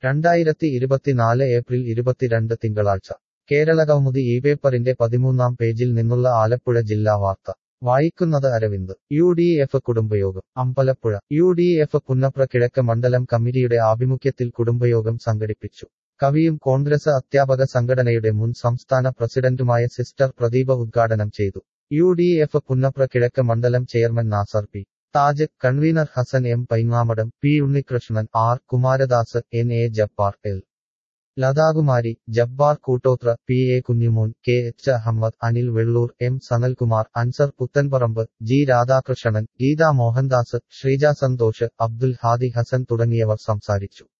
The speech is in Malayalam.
2024 ഏപ്രിൽ 22 തിങ്കളാഴ്ച കേരളകൗമുദി ഈ പേപ്പറിന്റെ 13-ാം പേജിൽ നിന്നുള്ള ആലപ്പുഴ ജില്ലാ വാർത്ത വായിക്കുന്നത് അരവിന്ദ്. UDF കുടുംബയോഗം അമ്പലപ്പുഴ. UDF പുന്നപ്ര കിഴക്ക് മണ്ഡലം കമ്മിറ്റിയുടെ ആഭിമുഖ്യത്തിൽ കുടുംബയോഗം സംഘടിപ്പിച്ചു. കവിയും കോൺഗ്രസ് അധ്യാപക സംഘടനയുടെ മുൻ സംസ്ഥാന പ്രസിഡന്റുമായ സിസ്റ്റർ പ്രദീപ ഉദ്ഘാടനം ചെയ്തു. UDF പുന്നപ്ര കിഴക്ക് മണ്ഡലം chairman Nasar P. Taj, convenor Hasan M Paingamadam, P Unnikrishnan, R Kumaradas, N A Jabbar, L Lathakumari, Jabbar Koottothra, P A Kunjumon, K H Ahammed, Anil Vellur, M Sanalkumar, Anzar Puthanparambu, G Radhakrishnan, Geetha Mohandas, Sreeja Santhosh, Abdul Hadi Hasan തുടങ്ങിയവർ സംസാരിച്ചു.